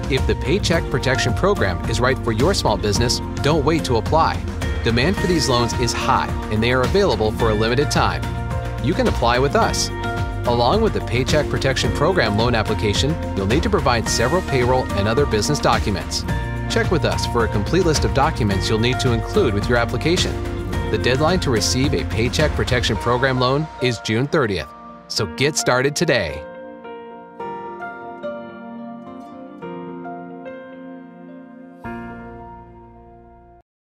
If the Paycheck Protection Program is right for your small business, don't wait to apply. Demand for these loans is high and they are available for a limited time. You can apply with us. Along with the Paycheck Protection Program loan application, you'll need to provide several payroll and other business documents. Check with us for a complete list of documents you'll need to include with your application. The deadline to receive a Paycheck Protection Program loan is June 30th, so get started today.